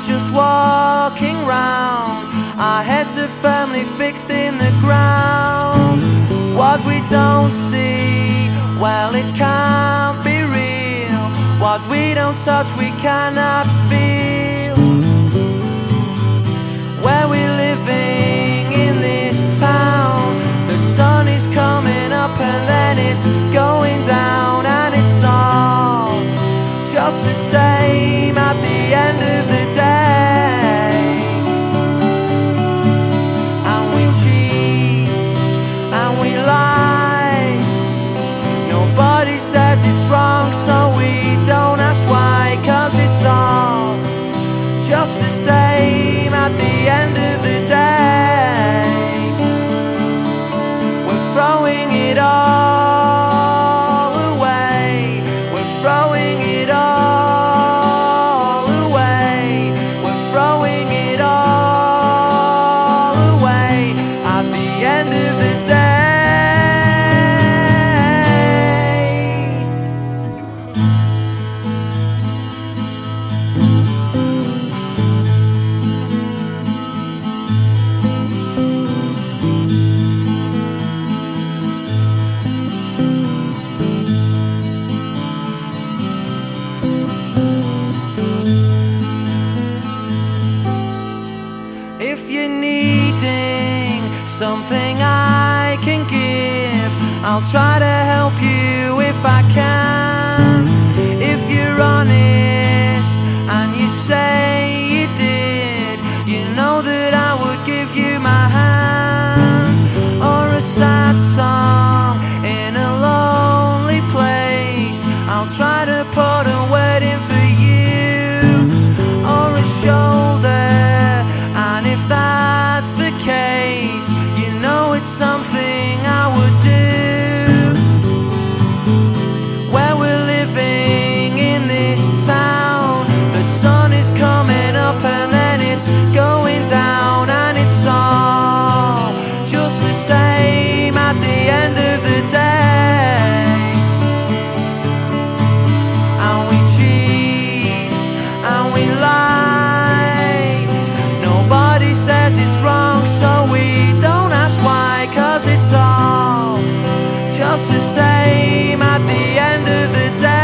just walking round, our heads are firmly fixed in the ground. What we don't see, well, it can't be real. What we don't touch, we cannot feel. Where we're living in this town, the sun is coming up and then it's going down, and it's all just the same at the end of the day. And we cheat and we lie, nobody says it's wrong, so we don't ask why, 'cause it's all just the same at the end of the day. We're throwing it all away, we're throwing it all away, we're throwing it all away at the end of the day. If you're needing something I can give, I'll try to help you if I can. If you're honest and you say you did, you know that I would give you my hand. Or a sad song in a lonely place, I'll try to put a word in for you. Or a shoulder, and if that's the case, you know it's something I would do. Where we're living in this town, the sun is coming up and then it's going down, and it's all just the same at the end of the day. And we cheat and we lie, nobody says it's wrong, so we don't ask why, 'cause it's all just the same at the end of the day.